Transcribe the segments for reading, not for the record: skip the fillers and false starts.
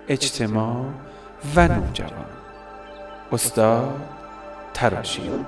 اجتماع و نوجوان. استاد تراشیان.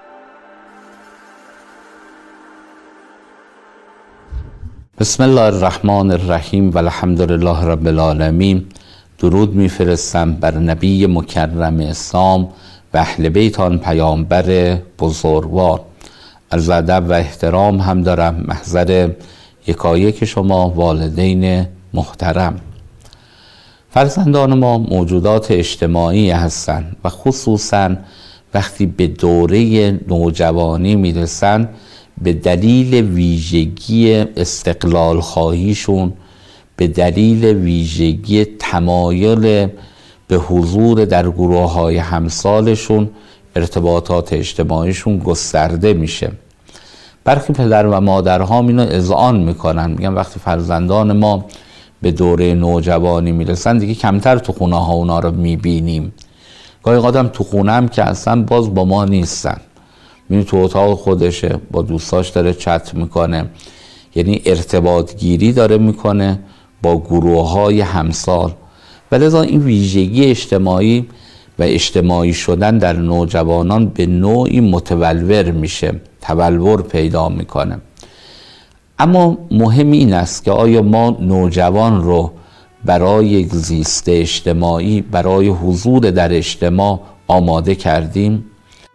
بسم الله الرحمن الرحیم و الحمد لله رب العالمین. درود میفرستم بر نبی مکرم اسلام و اهل بیت آن پیامبر بزرگوار. عرض ادب و احترام هم دارم محضر یکایک شما والدین محترم. فرزندان ما موجودات اجتماعی هستند و خصوصا وقتی به دوره نوجوانی میرسن به دلیل ویژگی استقلال خواهیشون، به دلیل ویژگی تمایل به حضور در گروه های همسالشون، ارتباطات اجتماعیشون گسترده میشه. برخی پدر و مادرها اینو اذعان میکنن، میگن وقتی فرزندان ما به دوره نوجوانی میرسن دیگه کمتر تو خونه ها اونا رو میبینیم. گاهی قدم تو خونه هم که اصلا باز با ما نیستن، میبینی تو اتاق خودشه با دوستاش داره چت میکنه، یعنی ارتباط گیری داره میکنه با گروه های همسال. ولذا این ویژگی اجتماعی و اجتماعی شدن در نوجوانان به نوعی متولور میشه، تولور پیدا میکنه. اما مهم این است که آیا ما نوجوان رو برای یک زیست اجتماعی، برای حضور در اجتماع آماده کردیم؟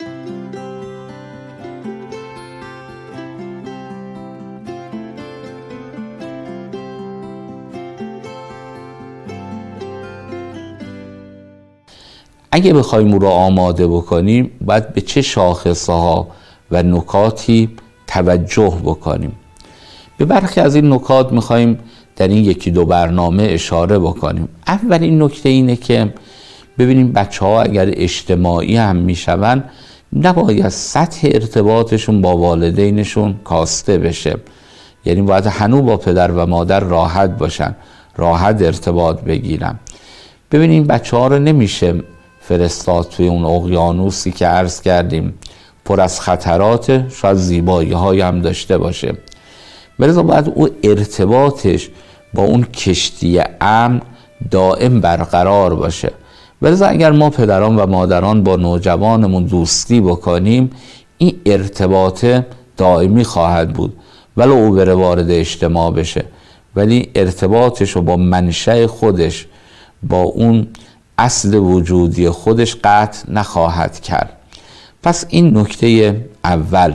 اگه بخوایم او رو آماده بکنیم باید به چه شاخصها و نکاتی توجه بکنیم. به برخی از این نکات میخوایم در این یکی دو برنامه اشاره بکنیم. اولین نکته اینه که ببینیم بچه ها اگر اجتماعی هم میشون نباید سطح ارتباطشون با والدینشون کاسته بشه، یعنی باید هنوز با پدر و مادر راحت باشن، راحت ارتباط بگیرن. ببینیم بچه ها رو نمیشه فرستاد توی اون اقیانوسی که عرض کردیم پر از خطرات، شاید زیبایی های هم داشته باشه، ولذا باید او ارتباطش با اون کشتی امن دائم برقرار باشه. ولذا اگر ما پدران و مادران با نوجوانمون دوستی بکنیم این ارتباط دائمی خواهد بود، ولو او بره وارد اجتماع بشه، ولی ارتباطش رو با منشأ خودش، با اون اصل وجودی خودش قطع نخواهد کرد. پس این نکته اول.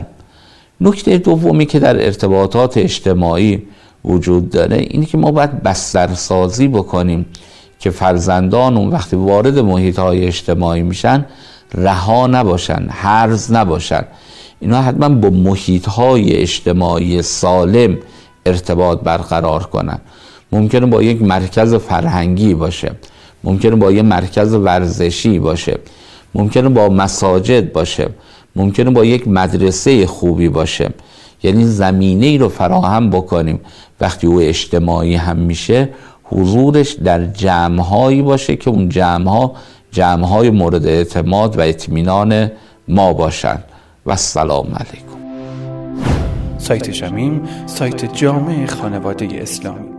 نکته دومی که در ارتباطات اجتماعی وجود داره اینه که ما باید بسترسازی بکنیم که فرزندان اون وقتی وارد محیط‌های اجتماعی میشن رها نباشن، هرز نباشن. اینا حتما با محیط‌های اجتماعی سالم ارتباط برقرار کنن. ممکنه با یک مرکز فرهنگی باشه، ممکنه با یک مرکز ورزشی باشه، ممکنه با مساجد باشه، ممکنه با یک مدرسه خوبی باشه. یعنی زمینه ای رو فراهم بکنیم وقتی او اجتماعی هم میشه حضورش در جمع‌هایی باشه که اون جمع‌های مورد اعتماد و اطمینان ما باشن. و السلام علیکم. سایت شمیم، سایت جامع خانواده اسلامی.